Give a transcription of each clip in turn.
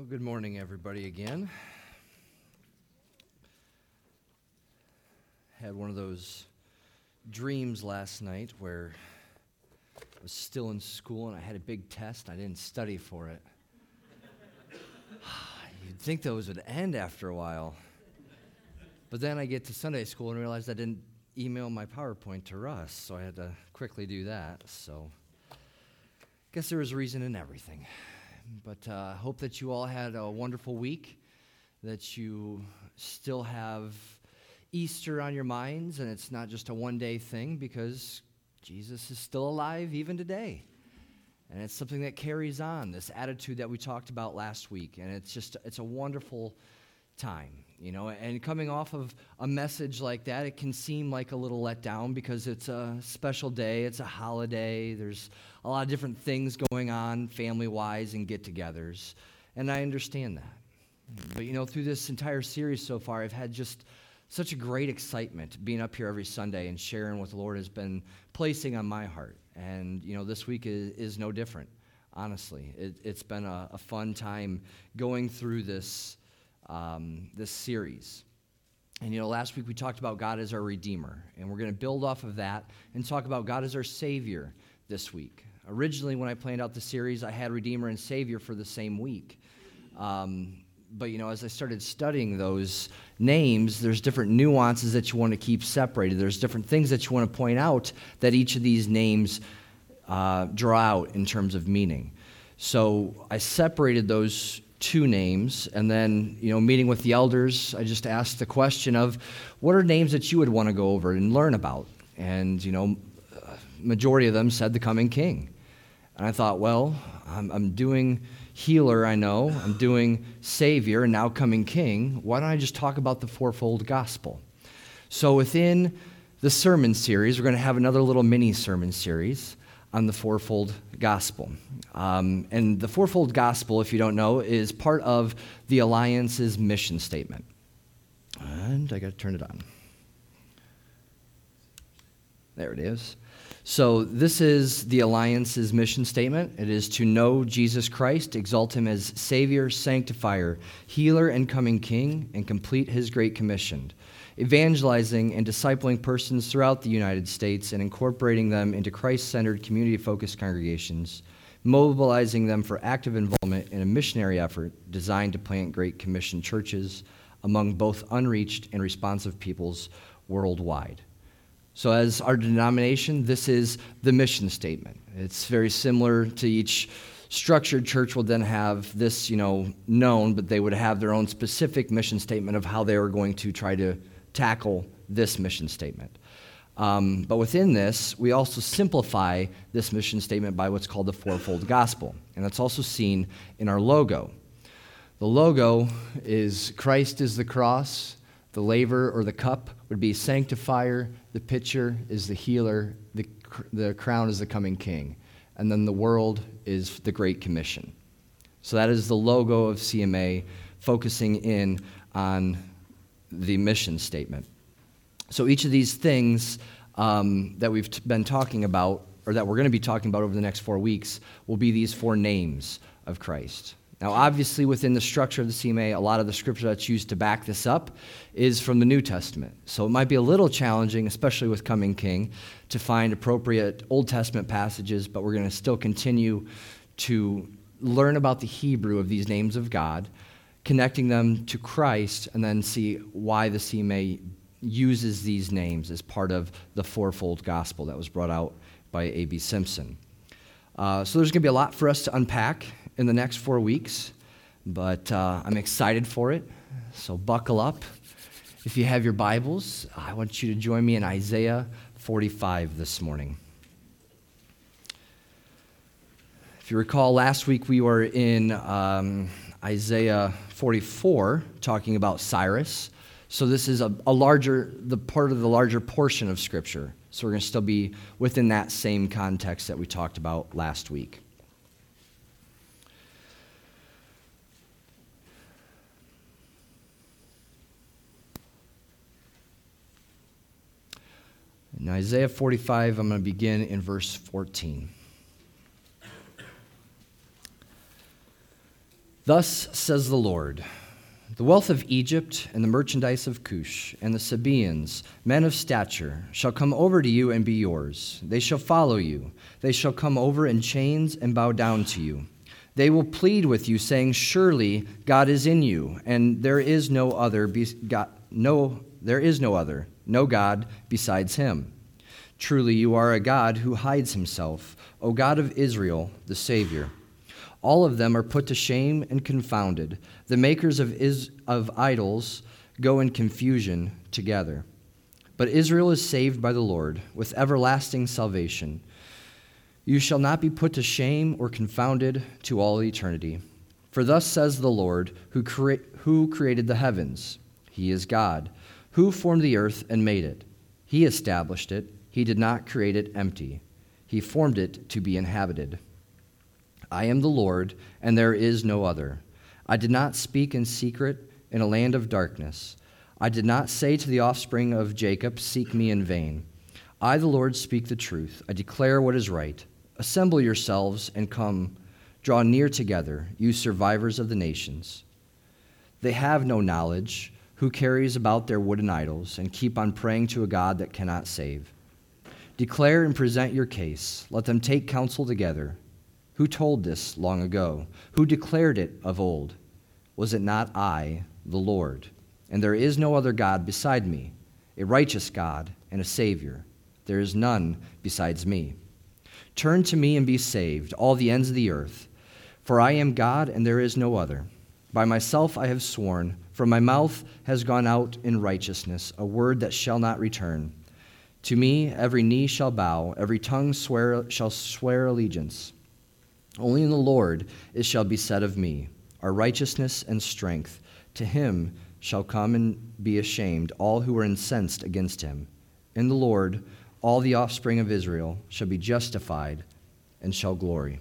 Well, good morning, everybody, again. Had one of those dreams last night where I was still in school and I had a big test. I didn't study for it. You'd think those would end after a while. But then I get to Sunday school and realize I didn't email my PowerPoint to Russ, so I had to quickly do that. So I guess there was a reason in everything. But I hope that you all had a wonderful week, that you still have Easter on your minds, and it's not just a one-day thing, because Jesus is still alive even today. And it's something that carries on, this attitude that we talked about last week. And it's a wonderful time, you know. And coming off of a message like that, it can seem like a little letdown because it's a special day, it's a holiday, there's a lot of different things going on family-wise and get-togethers. And I understand that. But, you know, through this entire series so far, I've had just such a great excitement being up here every Sunday and sharing what the Lord has been placing on my heart. And, you know, this week is no different, honestly. It's been a fun time going through this series. And, you know, last week we talked about God as our Redeemer, and we're going to build off of that and talk about God as our Savior this week. Originally, when I planned out the series, I had Redeemer and Savior for the same week. But, you know, as I started studying those names, there's different nuances that you want to keep separated. There's different things that you want to point out that each of these names draw out in terms of meaning. So I separated those two names, and then, you know, meeting with the elders, I just asked the question of, what are names that you would want to go over and learn about? And, you know, majority of them said the coming King. And I thought, well, I'm doing Healer, I know, I'm doing Savior, and now coming King. Why don't I just talk about the fourfold gospel? So within the sermon series, we're going to have another little mini sermon series on the fourfold gospel. And the fourfold gospel, if you don't know, is part of the Alliance's mission statement. And I got to turn it on. There it is. So this is the Alliance's mission statement. It is to know Jesus Christ, exalt him as Savior, Sanctifier, Healer, and coming King, and complete his Great Commission, evangelizing and discipling persons throughout the United States and incorporating them into Christ-centered, community-focused congregations, mobilizing them for active involvement in a missionary effort designed to plant Great Commission churches among both unreached and responsive peoples worldwide. So as our denomination, this is the mission statement. It's very similar to each structured church will then have this, you know, known, but they would have their own specific mission statement of how they were going to try to tackle this mission statement. But within this, we also simplify this mission statement by what's called the fourfold gospel, and that's also seen in our logo. The logo is Christ is the cross, the laver or the cup would be Sanctifier, the pitcher is the Healer, the crown is the coming King, and then the world is the Great Commission. So that is the logo of CMA, focusing in on the mission statement. So each of these things that we've been talking about, or that we're going to be talking about over the next 4 weeks, will be these four names of Christ. Now, obviously, within the structure of the CMA, a lot of the scripture that's used to back this up is from the New Testament. So it might be a little challenging, especially with Coming King, to find appropriate Old Testament passages, but we're going to still continue to learn about the Hebrew of these names of God, connecting them to Christ, and then see why the CMA uses these names as part of the fourfold gospel that was brought out by A.B. Simpson. So there's going to be a lot for us to unpack in the next 4 weeks, but I'm excited for it, so buckle up. If you have your Bibles, I want you to join me in Isaiah 45 this morning. If you recall, last week we were in Isaiah 44 talking about Cyrus, so this is the part of the larger portion of Scripture, so we're going to still be within that same context that we talked about last week. In Isaiah 45, I'm going to begin in verse 14. Thus says the Lord, the wealth of Egypt and the merchandise of Cush and the Sabaeans, men of stature, shall come over to you and be yours. They shall follow you. They shall come over in chains and bow down to you. They will plead with you, saying, surely God is in you, and there is no other, no God besides him. Truly you are a God who hides himself, O God of Israel, the Savior. All of them are put to shame and confounded. The makers of idols go in confusion together. But Israel is saved by the Lord with everlasting salvation. You shall not be put to shame or confounded to all eternity. For thus says the Lord, who created the heavens. He is God, who formed the earth and made it. He established it. He did not create it empty. He formed it to be inhabited. I am the Lord, and there is no other. I did not speak in secret in a land of darkness. I did not say to the offspring of Jacob, seek me in vain. I, the Lord, speak the truth. I declare what is right. Assemble yourselves and come. Draw near together, you survivors of the nations. They have no knowledge, who carries about their wooden idols and keep on praying to a God that cannot save. Declare and present your case. Let them take counsel together. Who told this long ago? Who declared it of old? Was it not I, the Lord? And there is no other God beside me, a righteous God and a Savior. There is none besides me. Turn to me and be saved, all the ends of the earth. For I am God and there is no other. By myself I have sworn, from my mouth has gone out in righteousness a word that shall not return. To me every knee shall bow, every tongue shall swear allegiance. Only in the Lord it shall be said of me, our righteousness and strength. To him shall come and be ashamed all who are incensed against him. In the Lord all the offspring of Israel shall be justified and shall glory.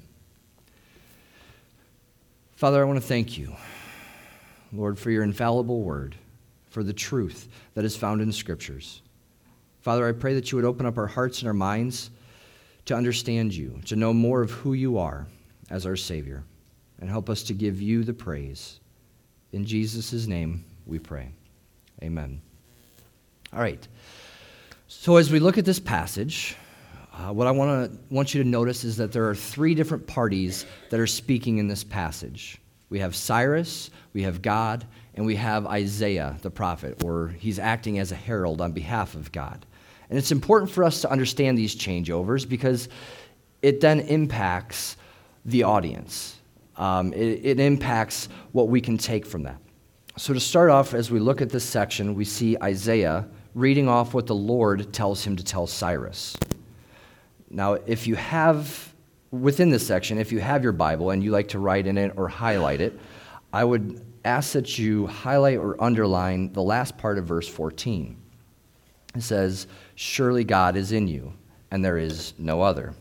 Father, I want to thank you, Lord, for your infallible word, for the truth that is found in the Scriptures. Father, I pray that you would open up our hearts and our minds to understand you, to know more of who you are as our Savior, and help us to give you the praise. In Jesus' name we pray. Amen. All right. So as we look at this passage, what I want you to notice is that there are three different parties that are speaking in this passage. We have Cyrus, we have God, and we have Isaiah, the prophet, or he's acting as a herald on behalf of God. And it's important for us to understand these changeovers because it then impacts the audience. It impacts what we can take from that. So to start off, as we look at this section, we see Isaiah reading off what the Lord tells him to tell Cyrus. Now, if you have, within this section, if you have your Bible and you like to write in it or highlight it, I would ask that you highlight or underline the last part of verse 14. It says, surely God is in you, and there is no other.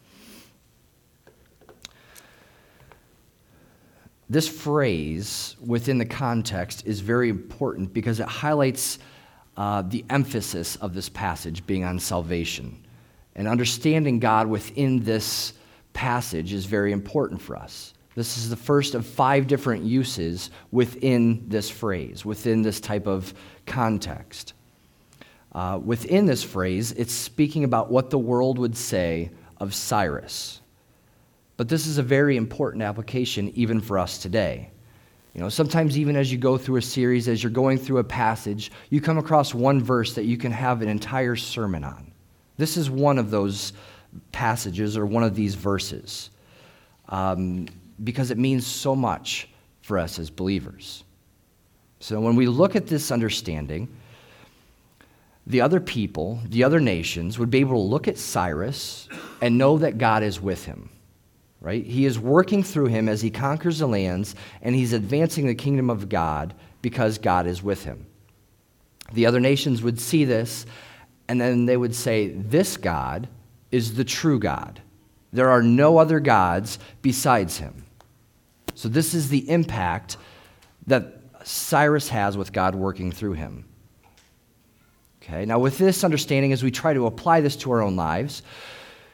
This phrase within the context is very important because it highlights the emphasis of this passage being on salvation. And understanding God within this passage is very important for us. This is the first of 5 different uses within this phrase, within this type of context. Within this phrase, it's speaking about what the world would say of Cyrus. But this is a very important application even for us today. You know, sometimes even as you go through a series, as you're going through a passage, you come across one verse that you can have an entire sermon on. This is one of those passages or one of these verses because it means so much for us as believers. So when we look at this understanding, the other people, the other nations would be able to look at Cyrus and know that God is with him. Right? He is working through him as he conquers the lands, and he's advancing the kingdom of God because God is with him. The other nations would see this, and then they would say, this God is the true God. There are no other gods besides him. So this is the impact that Cyrus has with God working through him. Okay, now with this understanding, as we try to apply this to our own lives,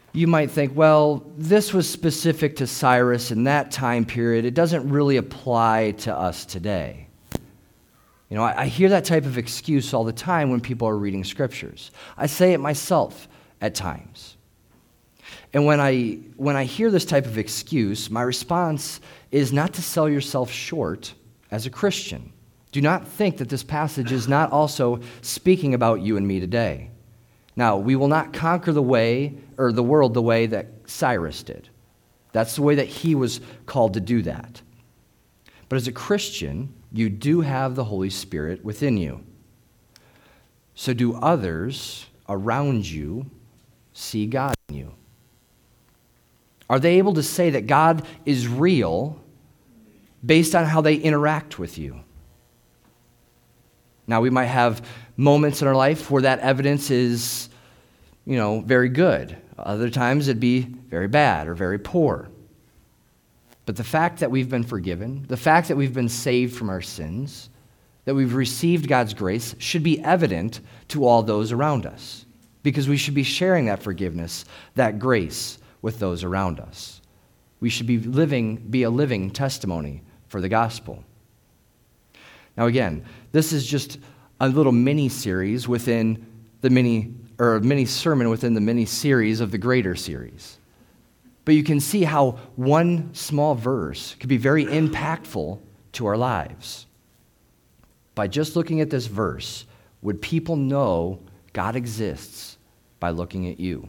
you might think, well, this was specific to Cyrus in that time period. It doesn't really apply to us today. You know, I hear that type of excuse all the time when people are reading scriptures. I say it myself at times. And when I hear this type of excuse, my response is not to sell yourself short as a Christian. Do not think that this passage is not also speaking about you and me today. Now, we will not conquer the world the way that Cyrus did. That's the way that he was called to do that. But as a Christian, you do have the Holy Spirit within you. So do others around you see God in you? Are they able to say that God is real based on how they interact with you? Now, we might have moments in our life where that evidence is, very good. Other times it'd be very bad or very poor. But the fact that we've been forgiven, the fact that we've been saved from our sins, that we've received God's grace should be evident to all those around us, because we should be sharing that forgiveness, that grace with those around us. We should be a living testimony for the gospel. Now again, this is just a little mini-series within the mini-sermon within the mini-series of the greater series. But you can see how one small verse could be very impactful to our lives. By just looking at this verse, would people know God exists by looking at you?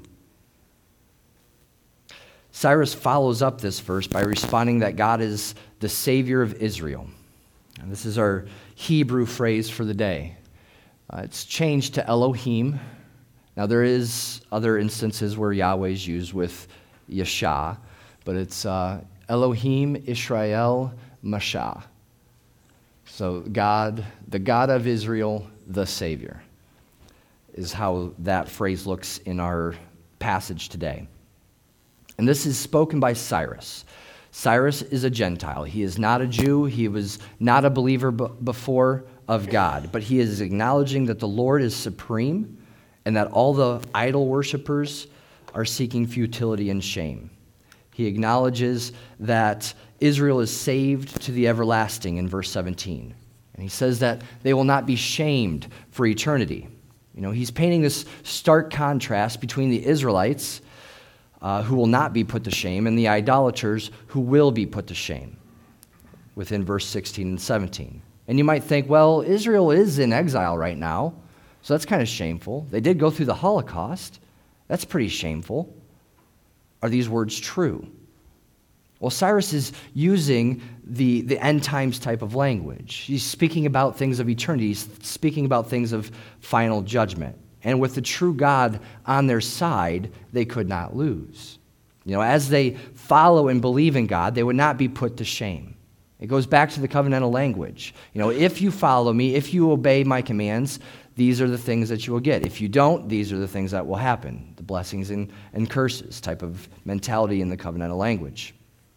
Cyrus follows up this verse by responding that God is the Savior of Israel. And this is our Hebrew phrase for the day. It's changed to Elohim. Now, there is other instances where Yahweh is used with Yeshua, but it's Elohim Israel Mashah. So God, the God of Israel, the Savior, is how that phrase looks in our passage today. And this is spoken by Cyrus. Cyrus is a Gentile. He is not a Jew. He was not a believer before of God, but he is acknowledging that the Lord is supreme and that all the idol worshipers are seeking futility and shame. He acknowledges that Israel is saved to the everlasting in verse 17. And he says that they will not be shamed for eternity. He's painting this stark contrast between the Israelites, who will not be put to shame, and the idolaters who will be put to shame, within verse 16 and 17. And you might think, well, Israel is in exile right now, so that's kind of shameful. They did go through the Holocaust. That's pretty shameful. Are these words true? Well, Cyrus is using the end times type of language. He's speaking about things of eternity. He's speaking about things of final judgment. And with the true God on their side, they could not lose. As they follow and believe in God, they would not be put to shame. It goes back to the covenantal language. If you follow me, if you obey my commands, these are the things that you will get. If you don't, these are the things that will happen. The blessings and curses type of mentality in the covenantal language.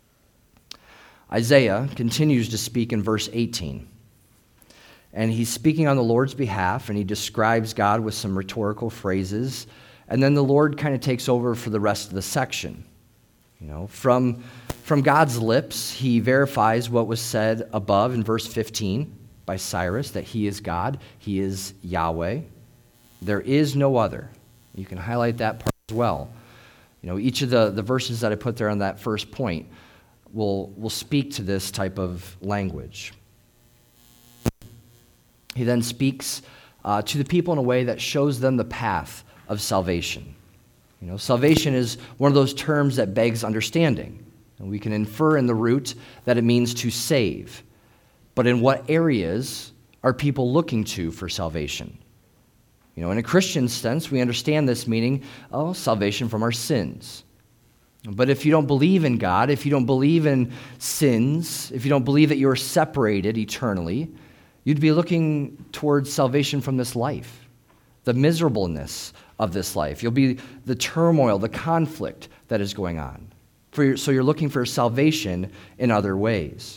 Isaiah continues to speak in verse 18. And he's speaking on the Lord's behalf, and he describes God with some rhetorical phrases. And then the Lord kind of takes over for the rest of the section. From God's lips, he verifies what was said above in verse 15 by Cyrus, that he is God, he is Yahweh. There is no other. You can highlight that part as well. Each of the verses that I put there on that first point will speak to this type of language. He then speaks to the people in a way that shows them the path of salvation. Salvation is one of those terms that begs understanding. And we can infer in the root that it means to save. But in what areas are people looking to for salvation? In a Christian sense, we understand this meaning, salvation from our sins. But if you don't believe in God, if you don't believe in sins, if you don't believe that you're separated eternally, you'd be looking towards salvation from this life, the miserableness of this life. You'll be the turmoil, the conflict that is going on. So you're looking for salvation in other ways.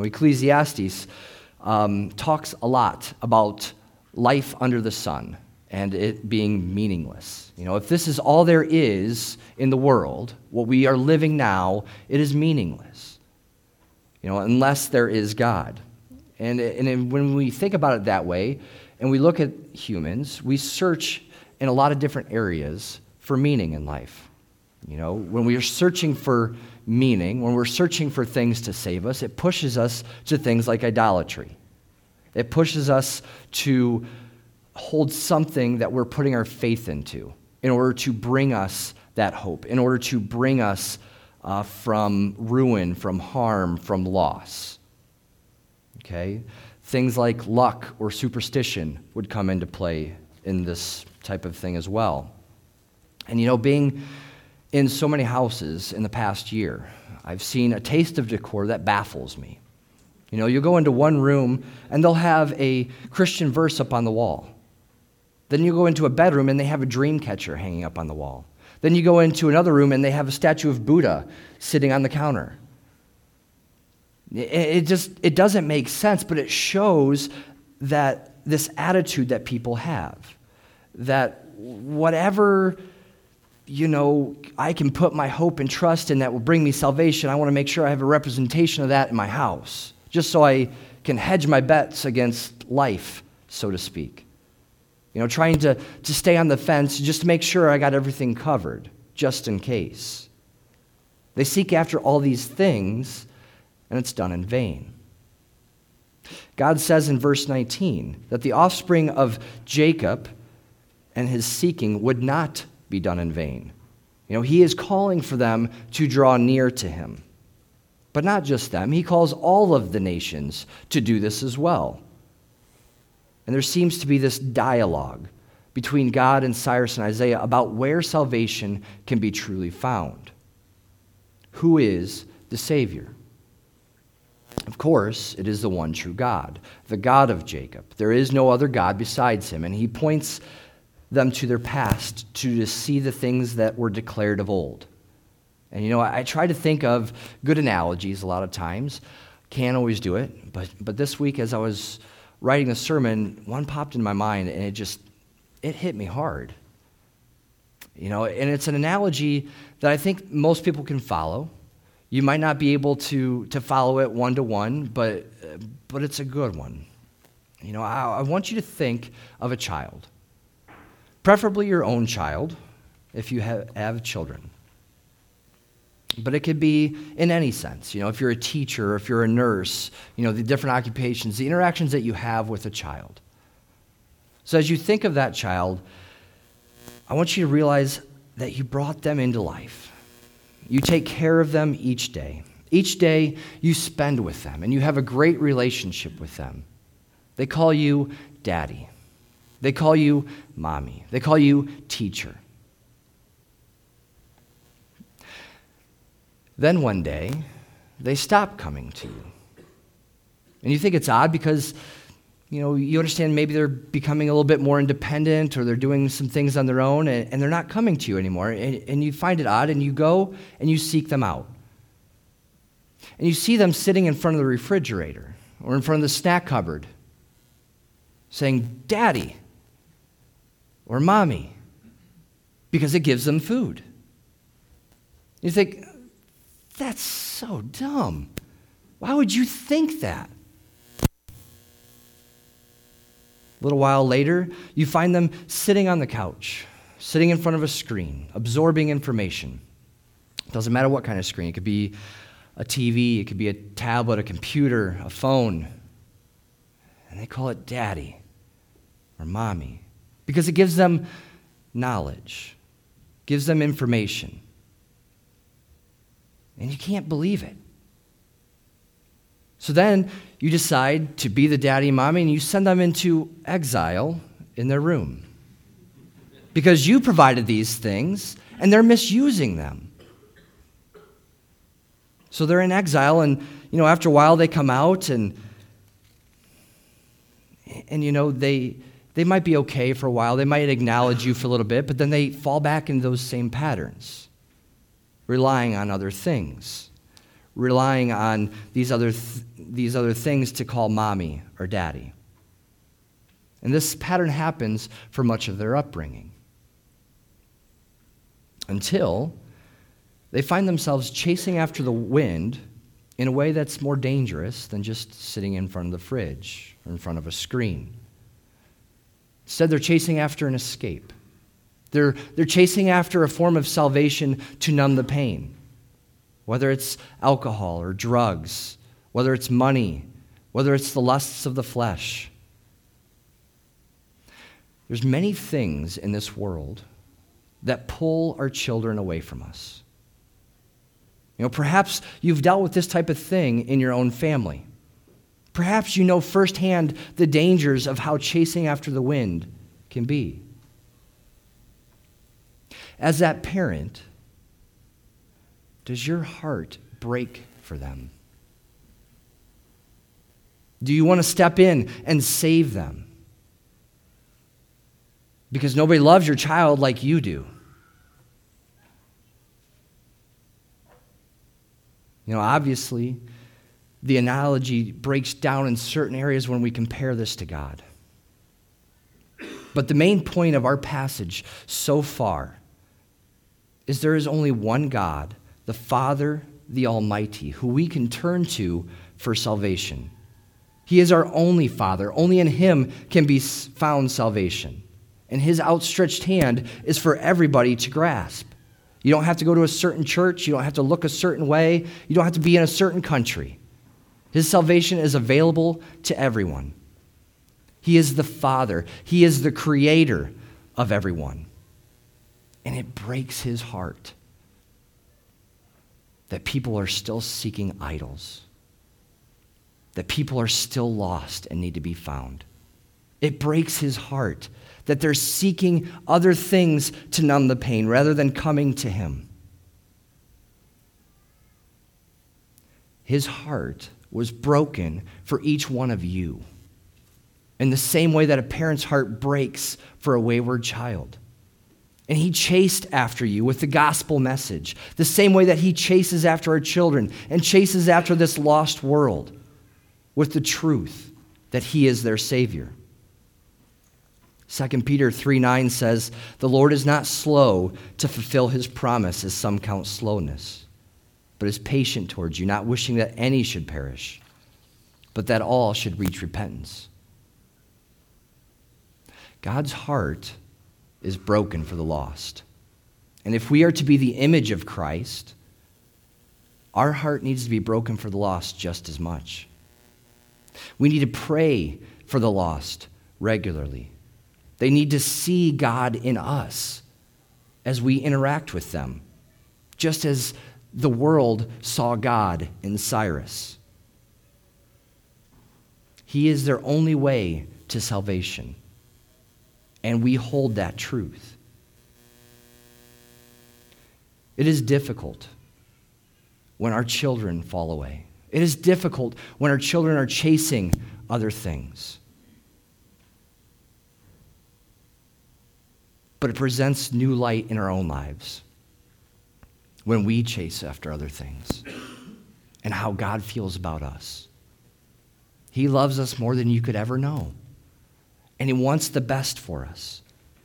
Ecclesiastes talks a lot about life under the sun and it being meaningless. If this is all there is in the world, what we are living now, it is meaningless, unless there is God. And when we think about it that way, and we look at humans, we search in a lot of different areas for meaning in life. When we are searching for meaning, when we're searching for things to save us, it pushes us to things like idolatry. It pushes us to hold something that we're putting our faith into in order to bring us that hope, in order to bring us from ruin, from harm, from loss. Okay? Things like luck or superstition would come into play in this type of thing as well. And being in so many houses in the past year, I've seen a taste of decor that baffles me. You'll go into one room and they'll have a Christian verse up on the wall. Then you go into a bedroom and they have a dream catcher hanging up on the wall. Then you go into another room and they have a statue of Buddha sitting on the counter. It doesn't make sense, but it shows that this attitude that people have, that whatever, I can put my hope and trust in that will bring me salvation, I want to make sure I have a representation of that in my house, just so I can hedge my bets against life, so to speak. Trying to stay on the fence just to make sure I got everything covered, just in case. They seek after all these things, and it's done in vain. God says in verse 19 that the offspring of Jacob and his seeking would not be done in vain. He is calling for them to draw near to him. But not just them. He calls all of the nations to do this as well. And there seems to be this dialogue between God and Cyrus and Isaiah about where salvation can be truly found. Who is the Savior? Of course, it is the one true God, the God of Jacob. There is no other God besides him, and he points them to their past to see the things that were declared of old. And I try to think of good analogies a lot of times. Can't always do it, but this week as I was writing the sermon, one popped in my mind, and it hit me hard. And it's an analogy that I think most people can follow. You might not be able to follow it one-to-one, but it's a good one. I want you to think of a child, preferably your own child, if you have children. But it could be in any sense. If you're a teacher, or if you're a nurse, the different occupations, the interactions that you have with a child. So as you think of that child, I want you to realize that you brought them into life. You take care of them each day. Each day you spend with them, and you have a great relationship with them. They call you daddy. They call you mommy. They call you teacher. Then one day, they stop coming to you. And you think it's odd because, you understand maybe they're becoming a little bit more independent, or they're doing some things on their own, and they're not coming to you anymore. And you find it odd, and you go and you seek them out. And you see them sitting in front of the refrigerator or in front of the snack cupboard saying, Daddy or Mommy, because it gives them food. You think, that's so dumb. Why would you think that? A little while later, you find them sitting on the couch, sitting in front of a screen, absorbing information. It doesn't matter what kind of screen. It could be a TV, it could be a tablet, a computer, a phone. And they call it Daddy or Mommy because it gives them knowledge, gives them information. And you can't believe it. So then you decide to be the daddy and mommy, and you send them into exile in their room. Because you provided these things, and they're misusing them. So they're in exile, and after a while they come out, and they might be okay for a while. They might acknowledge you for a little bit, but then they fall back into those same patterns. Relying on other things, relying on these other things to call mommy or daddy. And this pattern happens for much of their upbringing, until they find themselves chasing after the wind in a way that's more dangerous than just sitting in front of the fridge or in front of a screen. Instead, they're chasing after an escape. They're chasing after a form of salvation to numb the pain, whether it's alcohol or drugs, whether it's money, whether it's the lusts of the flesh. There's many things in this world that pull our children away from us. Perhaps you've dealt with this type of thing in your own family. Perhaps you know firsthand the dangers of how chasing after the wind can be. As that parent, does your heart break for them? Do you want to step in and save them? Because nobody loves your child like you do. Obviously, the analogy breaks down in certain areas when we compare this to God. But the main point of our passage so far is there is only one God, the Father, the Almighty, who we can turn to for salvation. He is our only Father. Only in Him can be found salvation. And His outstretched hand is for everybody to grasp. You don't have to go to a certain church. You don't have to look a certain way. You don't have to be in a certain country. His salvation is available to everyone. He is the Father. He is the Creator of everyone. And it breaks His heart that people are still seeking idols, that people are still lost and need to be found. It breaks His heart that they're seeking other things to numb the pain rather than coming to Him. His heart was broken for each one of you in the same way that a parent's heart breaks for a wayward child. And He chased after you with the gospel message, the same way that He chases after our children and chases after this lost world with the truth that He is their Savior. 2 Peter 3:9 says, "The Lord is not slow to fulfill His promise, as some count slowness, but is patient towards you, not wishing that any should perish, but that all should reach repentance." God's heart is broken for the lost. And if we are to be the image of Christ, our heart needs to be broken for the lost just as much. We need to pray for the lost regularly. They need to see God in us as we interact with them, just as the world saw God in Cyrus. He is their only way to salvation, and we hold that truth. It is difficult when our children fall away. It is difficult when our children are chasing other things. But it presents new light in our own lives when we chase after other things and how God feels about us. He loves us more than you could ever know, and He wants the best for us.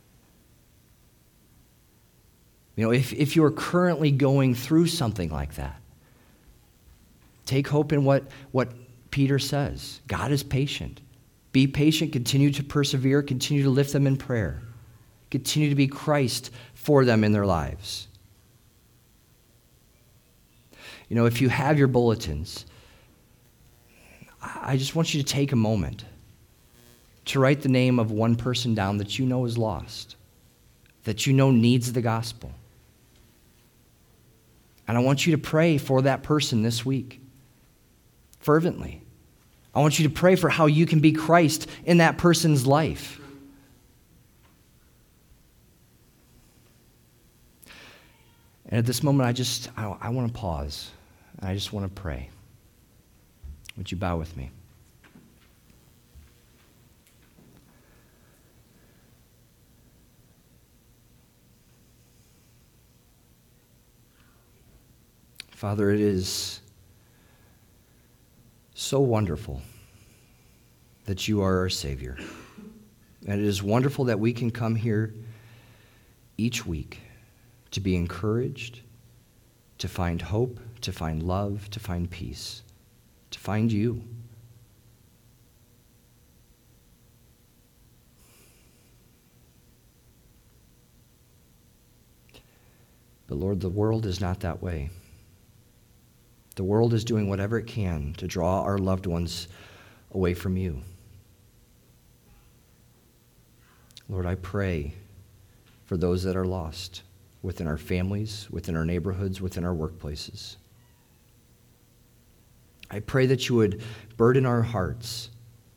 If you are currently going through something like that, take hope in what Peter says. God is patient. Be patient, continue to persevere, continue to lift them in prayer. Continue to be Christ for them in their lives. If you have your bulletins, I just want you to take a moment to write the name of one person down that you know is lost, that you know needs the gospel. And I want you to pray for that person this week, fervently. I want you to pray for how you can be Christ in that person's life. And at this moment, I want to pause. And I just want to pray. Would you bow with me? Father, it is so wonderful that you are our Savior. And it is wonderful that we can come here each week to be encouraged, to find hope, to find love, to find peace, to find you. But Lord, the world is not that way. The world is doing whatever it can to draw our loved ones away from you. Lord, I pray for those that are lost within our families, within our neighborhoods, within our workplaces. I pray that you would burden our hearts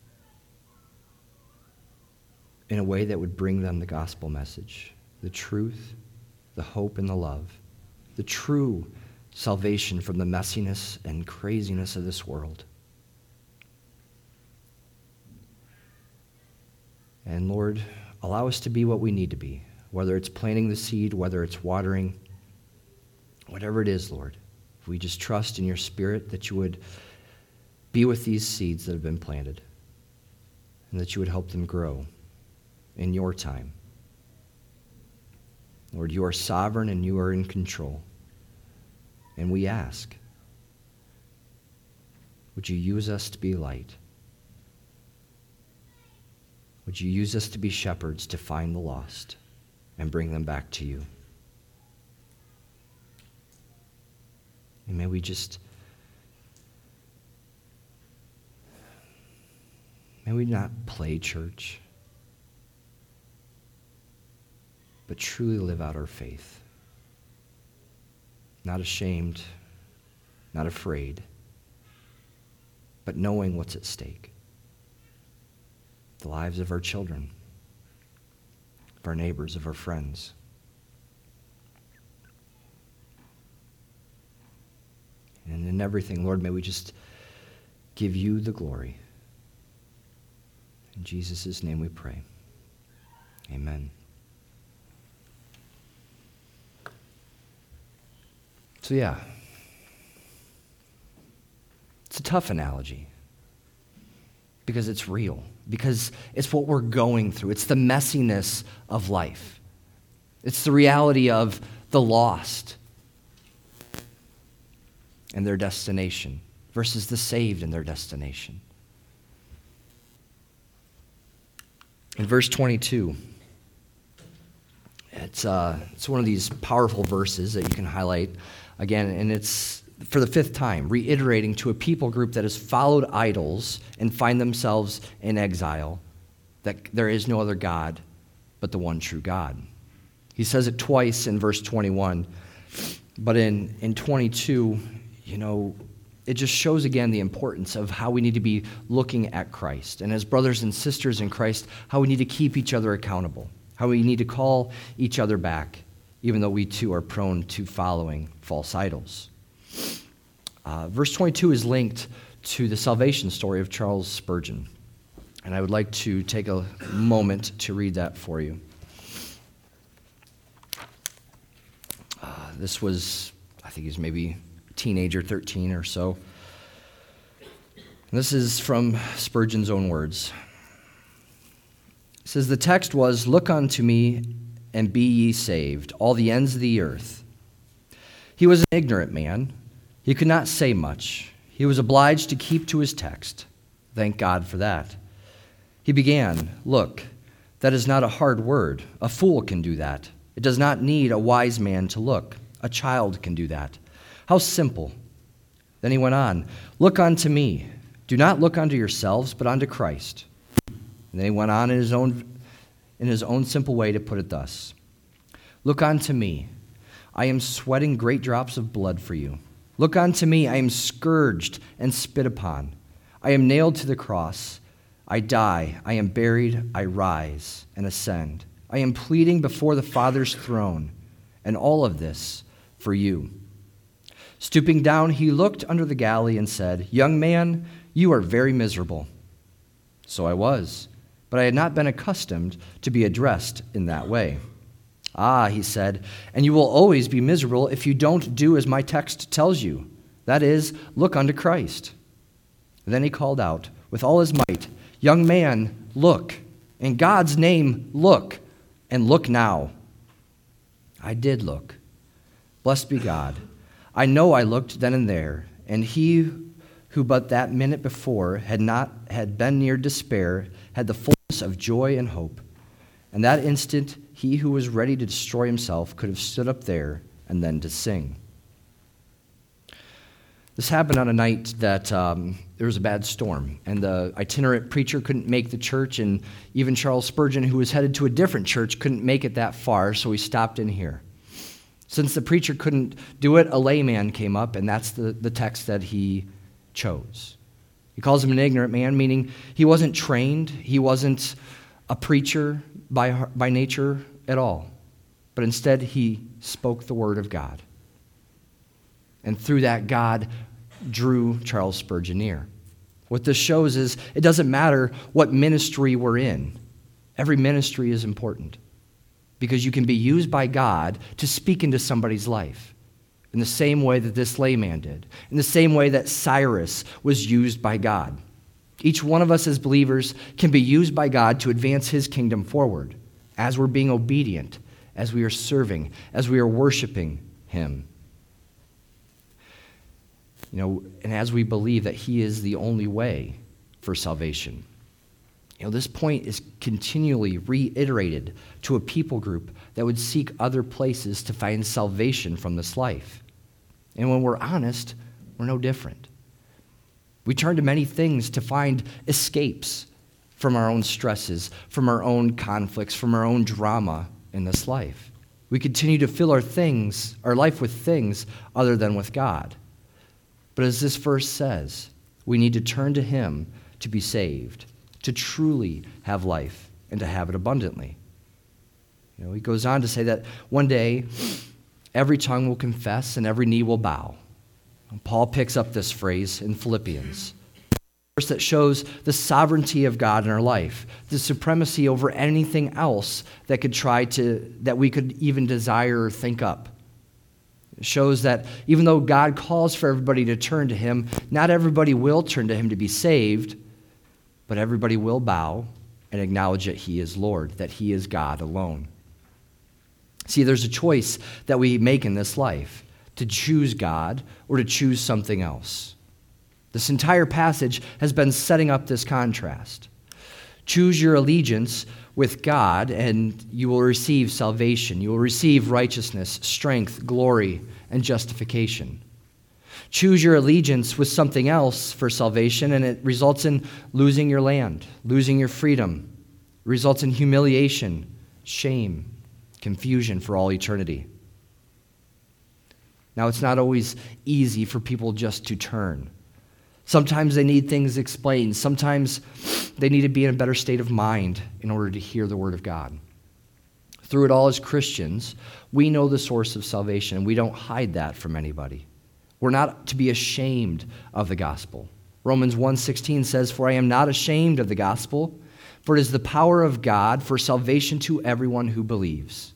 in a way that would bring them the gospel message, the truth, the hope, and the love, the true salvation from the messiness and craziness of this world. And Lord, allow us to be what we need to be, whether it's planting the seed, whether it's watering, whatever it is, Lord. If we just trust in your Spirit that you would be with these seeds that have been planted and that you would help them grow in your time. Lord, you are sovereign and you are in control. And we ask, would you use us to be light? Would you use us to be shepherds to find the lost and bring them back to you? And may we not play church, but truly live out our faith. Not ashamed, not afraid, but knowing what's at stake. The lives of our children, of our neighbors, of our friends. And in everything, Lord, may we just give you the glory. In Jesus' name we pray. Amen. So yeah, it's a tough analogy because it's real, because it's what we're going through. It's the messiness of life. It's the reality of the lost and their destination versus the saved and their destination. In verse 22, it's one of these powerful verses that you can highlight again, and it's for the fifth time, reiterating to a people group that has followed idols and find themselves in exile that there is no other God but the one true God. He says it twice in verse 21, but in 22, it just shows again the importance of how we need to be looking at Christ. And as brothers and sisters in Christ, how we need to keep each other accountable, how we need to call each other back, even though we too are prone to following false idols. Verse 22 is linked to the salvation story of Charles Spurgeon. And I would like to take a moment to read that for you. This was, I think he was maybe a teenager, 13 or so. And this is from Spurgeon's own words. It says, "The text was, 'Look unto me, and be ye saved, all the ends of the earth.' He was an ignorant man. He could not say much. He was obliged to keep to his text. Thank God for that. He began, 'Look, that is not a hard word. A fool can do that. It does not need a wise man to look. A child can do that. How simple.' Then he went on, 'Look unto me. Do not look unto yourselves, but unto Christ.' And then he went on in his own simple way to put it thus. 'Look unto me. I am sweating great drops of blood for you. Look unto me. I am scourged and spit upon. I am nailed to the cross. I die. I am buried. I rise and ascend. I am pleading before the Father's throne, and all of this for you.' Stooping down, he looked under the galley and said, 'Young man, you are very miserable.' So I was, but I had not been accustomed to be addressed in that way. 'Ah,' he said, 'and you will always be miserable if you don't do as my text tells you. That is, look unto Christ.' Then he called out with all his might, 'Young man, look.' In God's name, look, and look now. I did look. Blessed be God. I know I looked then and there, and he who but that minute before had been near despair had the fullness of joy and hope. And that instant, he who was ready to destroy himself could have stood up there and then to sing. This happened on a night that there was a bad storm, and the itinerant preacher couldn't make the church, and even Charles Spurgeon, who was headed to a different church, couldn't make it that far, so he stopped in here. Since the preacher couldn't do it, a layman came up, and that's the text that he chose. He calls him an ignorant man, meaning he wasn't trained, he wasn't a preacher by nature at all, but instead he spoke the word of God. And through that, God drew Charles Spurgeon near. What this shows is it doesn't matter what ministry we're in. Every ministry is important because you can be used by God to speak into somebody's life in the same way that this layman did, in the same way that Cyrus was used by God. Each one of us as believers can be used by God to advance his kingdom forward as we're being obedient, as we are serving, as we are worshiping him. And as we believe that he is the only way for salvation. This point is continually reiterated to a people group that would seek other places to find salvation from this life. And when we're honest, we're no different. We turn to many things to find escapes from our own stresses, from our own conflicts, from our own drama in this life. We continue to fill our life with things other than with God. But as this verse says, we need to turn to him to be saved, to truly have life, and to have it abundantly. He goes on to say that one day, every tongue will confess and every knee will bow. And Paul picks up this phrase in Philippians, a verse that shows the sovereignty of God in our life, the supremacy over anything else that we could even desire or think up. It shows that even though God calls for everybody to turn to him, not everybody will turn to him to be saved, but everybody will bow and acknowledge that he is Lord, that he is God alone. See, there's a choice that we make in this life, to choose God or to choose something else. This entire passage has been setting up this contrast. Choose your allegiance with God, and you will receive salvation. You will receive righteousness, strength, glory, and justification. Choose your allegiance with something else for salvation, and it results in losing your land, losing your freedom. It results in humiliation, shame, confusion for all eternity. Now, it's not always easy for people just to turn. Sometimes they need things explained. Sometimes they need to be in a better state of mind in order to hear the word of God. Through it all, as Christians, we know the source of salvation, and we don't hide that from anybody. We're not to be ashamed of the gospel. Romans 1:16 says, "For I am not ashamed of the gospel, for it is the power of God for salvation to everyone who believes."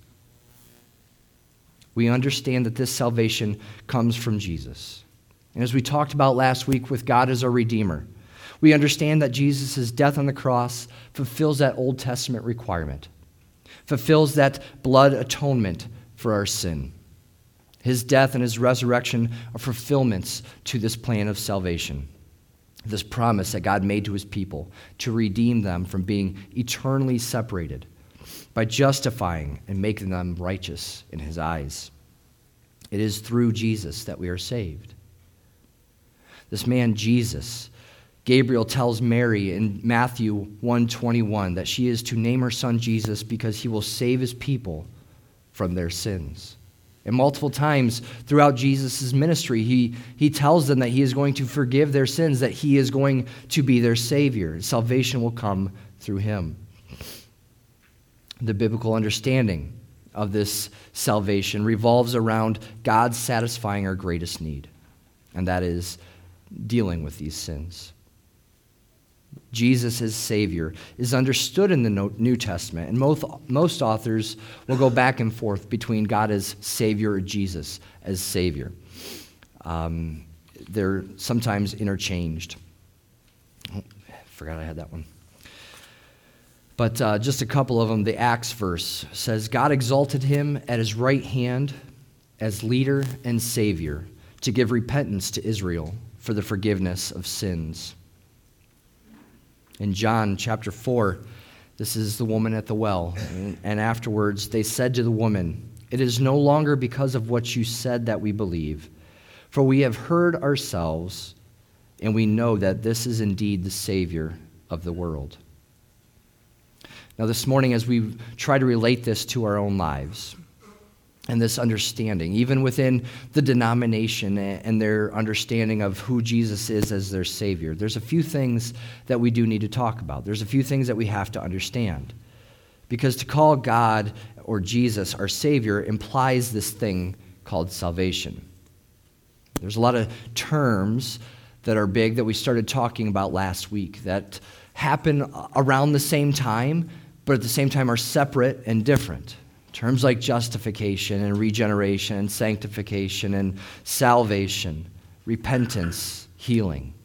We understand that this salvation comes from Jesus. And as we talked about last week with God as our Redeemer, we understand that Jesus' death on the cross fulfills that Old Testament requirement, fulfills that blood atonement for our sin. His death and his resurrection are fulfillments to this plan of salvation, this promise that God made to his people to redeem them from being eternally separated by justifying and making them righteous in his eyes. It is through Jesus that we are saved. This man, Jesus, Gabriel tells Mary in Matthew 1:21 that she is to name her son Jesus because he will save his people from their sins. And multiple times throughout Jesus' ministry, he tells them that he is going to forgive their sins, that he is going to be their Savior. Salvation will come through him. The biblical understanding of this salvation revolves around God satisfying our greatest need, and that is dealing with these sins. Jesus as Savior is understood in the New Testament, and most authors will go back and forth between God as Savior or Jesus as Savior. They're sometimes interchanged. Oh, I forgot I had that one. But just a couple of them. The Acts verse says, God exalted him at his right hand as leader and savior to give repentance to Israel for the forgiveness of sins. In John chapter 4, this is the woman at the well. And afterwards they said to the woman, it is no longer because of what you said that we believe, for we have heard ourselves, and we know that this is indeed the Savior of the world. Now this morning, as we try to relate this to our own lives, and this understanding, even within the denomination and their understanding of who Jesus is as their Savior, there's a few things that we do need to talk about. There's a few things that we have to understand. Because to call God or Jesus our Savior implies this thing called salvation. There's a lot of terms that are big that we started talking about last week that happen around the same time, but at the same time are separate and different. Terms like justification and regeneration and sanctification and salvation, repentance, healing.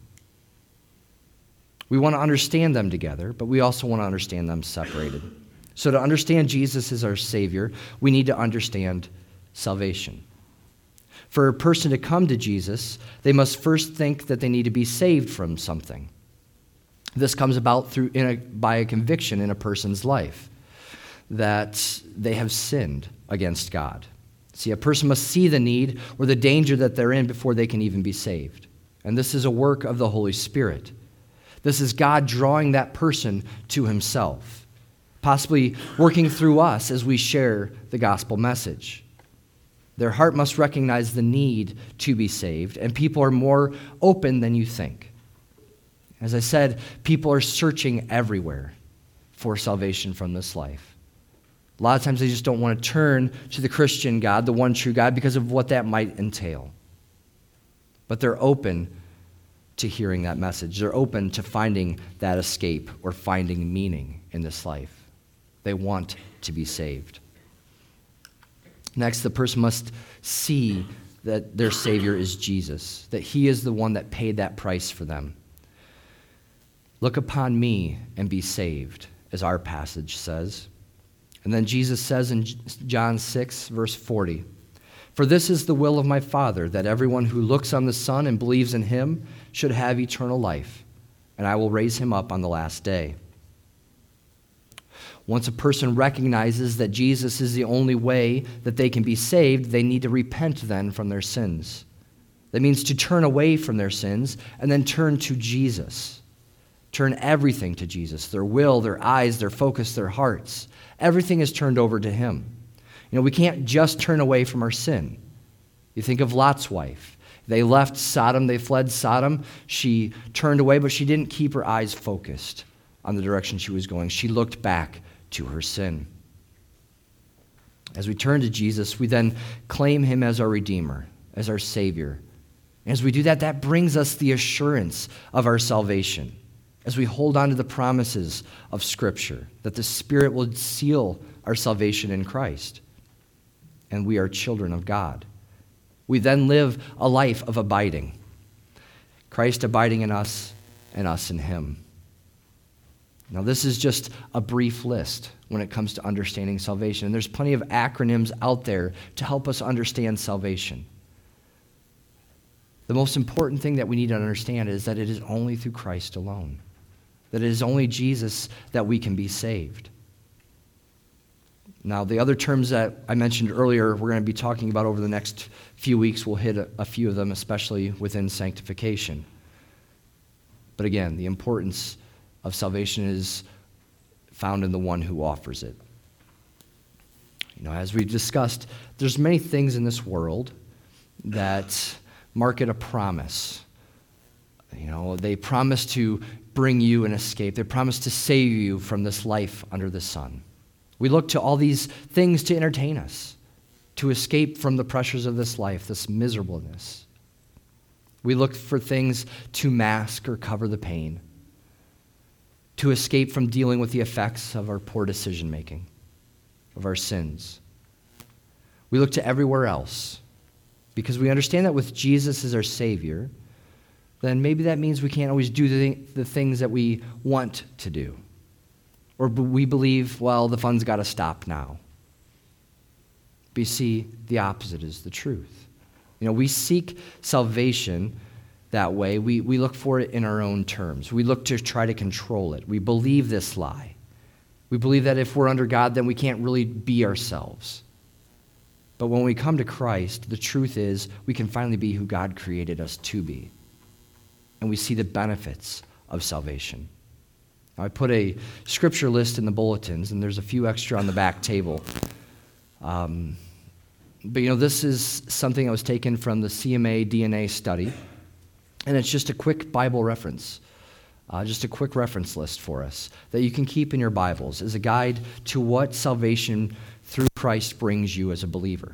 We want to understand them together, but we also want to understand them separated. So to understand Jesus as our Savior, we need to understand salvation. For a person to come to Jesus, they must first think that they need to be saved from something. This comes about by a conviction in a person's life that they have sinned against God. See, a person must see the need or the danger that they're in before they can even be saved. And this is a work of the Holy Spirit. This is God drawing that person to himself, possibly working through us as we share the gospel message. Their heart must recognize the need to be saved, and people are more open than you think. As I said, people are searching everywhere for salvation from this life. A lot of times they just don't want to turn to the Christian God, the one true God, because of what that might entail. But they're open to hearing that message. They're open to finding that escape or finding meaning in this life. They want to be saved. Next, the person must see that their Savior is Jesus, that he is the one that paid that price for them. Look upon me and be saved, as our passage says. And then Jesus says in John 6, verse 40, for this is the will of my Father, that everyone who looks on the Son and believes in him should have eternal life, and I will raise him up on the last day. Once a person recognizes that Jesus is the only way that they can be saved, they need to repent then from their sins. That means to turn away from their sins and then turn to Jesus. Turn everything to Jesus, their will, their eyes, their focus, their hearts. Everything is turned over to him. We can't just turn away from our sin. You think of Lot's wife. They left Sodom, they fled Sodom. She turned away, but she didn't keep her eyes focused on the direction she was going. She looked back to her sin. As we turn to Jesus, we then claim him as our Redeemer, as our Savior. And as we do that, that brings us the assurance of our salvation. As we hold on to the promises of Scripture, that the Spirit will seal our salvation in Christ, and we are children of God. We then live a life of abiding, Christ abiding in us and us in him. Now, this is just a brief list when it comes to understanding salvation, and there's plenty of acronyms out there to help us understand salvation. The most important thing that we need to understand is that it is only through Christ alone, that it is only Jesus that we can be saved. Now, the other terms that I mentioned earlier, we're going to be talking about over the next few weeks. We'll hit a few of them, especially within sanctification. But again, the importance of salvation is found in the one who offers it. As we've discussed, there's many things in this world that market a promise. They promise to bring you an escape. They promise to save you from this life under the sun. We look to all these things to entertain us, to escape from the pressures of this life, this miserableness. We look for things to mask or cover the pain, to escape from dealing with the effects of our poor decision-making, of our sins. We look to everywhere else because we understand that with Jesus as our Savior, then maybe that means we can't always do the things that we want to do. Or we believe, well, the fun's got to stop now. But you see, the opposite is the truth. We seek salvation that way. We look for it in our own terms. We look to try to control it. We believe this lie. We believe that if we're under God, then we can't really be ourselves. But when we come to Christ, the truth is we can finally be who God created us to be. And we see the benefits of salvation. Now, I put a scripture list in the bulletins, and there's a few extra on the back table. But this is something that was taken from the CMA DNA study, and it's just a quick Bible reference, just a quick reference list for us that you can keep in your Bibles as a guide to what salvation through Christ brings you as a believer.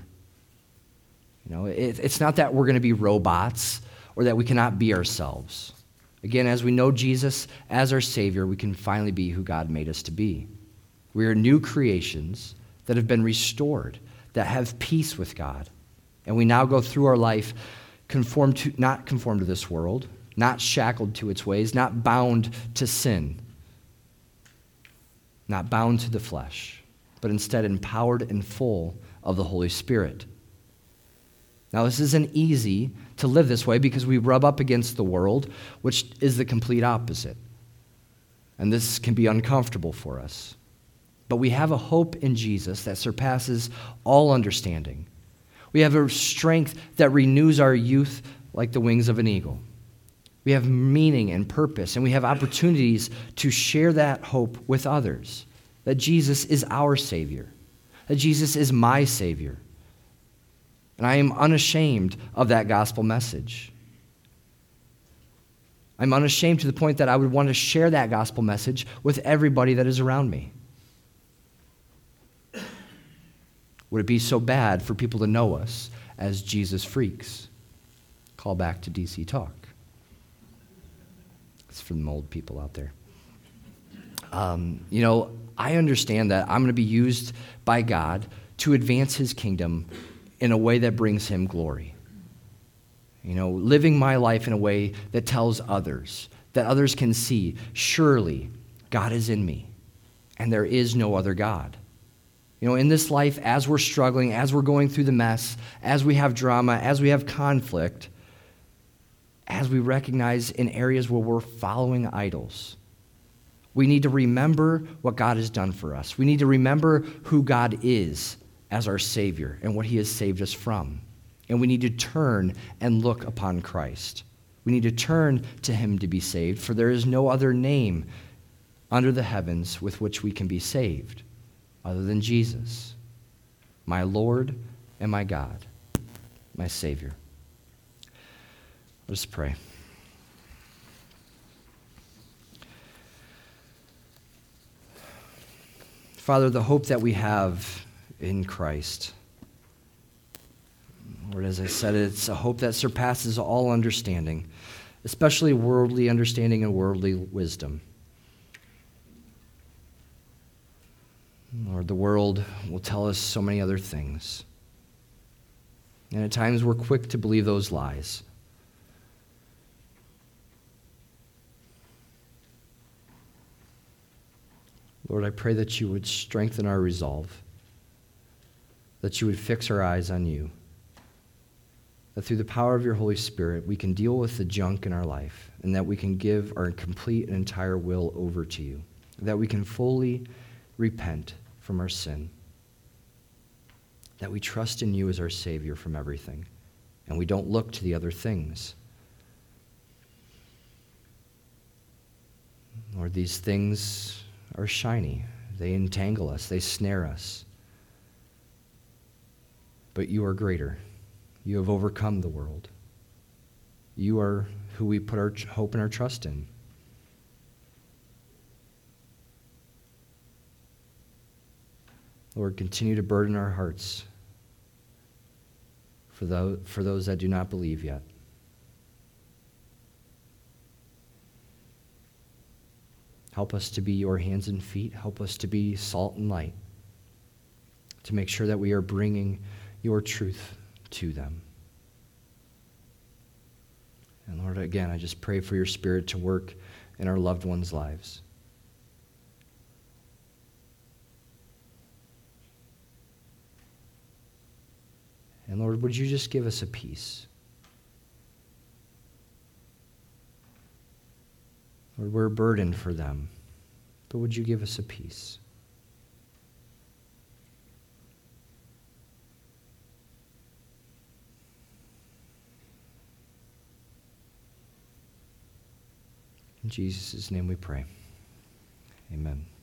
It's not that we're going to be robots or that we cannot be ourselves. Again, as we know Jesus as our Savior, we can finally be who God made us to be. We are new creations that have been restored, that have peace with God. And we now go through our life not conformed to this world, not shackled to its ways, not bound to sin, not bound to the flesh, but instead empowered and full of the Holy Spirit. Now, this isn't easy to live this way because we rub up against the world, which is the complete opposite. And this can be uncomfortable for us. But we have a hope in Jesus that surpasses all understanding. We have a strength that renews our youth like the wings of an eagle. We have meaning and purpose, and we have opportunities to share that hope with others, that Jesus is our Savior, that Jesus is my Savior. And I am unashamed of that gospel message. I'm unashamed to the point that I would want to share that gospel message with everybody that is around me. Would it be so bad for people to know us as Jesus freaks? Call back to DC Talk. It's for the old people out there. I understand that I'm going to be used by God to advance his kingdom in a way that brings him glory. Living my life in a way that tells others, that others can see, surely God is in me, and there is no other God. In this life, as we're struggling, as we're going through the mess, as we have drama, as we have conflict, as we recognize in areas where we're following idols, we need to remember what God has done for us. We need to remember who God is as our Savior and what he has saved us from. And we need to turn and look upon Christ. We need to turn to him to be saved, for there is no other name under the heavens with which we can be saved other than Jesus, my Lord and my God, my Savior. Let us pray. Father, the hope that we have in Christ, Lord, as I said, it's a hope that surpasses all understanding, especially worldly understanding and worldly wisdom. Lord, the world will tell us so many other things. And at times we're quick to believe those lies. Lord, I pray that you would strengthen our resolve, that you would fix our eyes on you, that through the power of your Holy Spirit we can deal with the junk in our life, and that we can give our complete and entire will over to you, that we can fully repent from our sin, that we trust in you as our Savior from everything, and we don't look to the other things. Lord, these things are shiny. They entangle us. They snare us. But you are greater. You have overcome the world. You are who we put our hope and our trust in. Lord, continue to burden our hearts for those that do not believe yet. Help us to be your hands and feet. Help us to be salt and light, to make sure that we are bringing your truth to them. And Lord, again, I just pray for your Spirit to work in our loved ones' lives. And Lord, would you just give us a peace? Lord, we're burdened for them, but would you give us a peace? In Jesus' name we pray. Amen.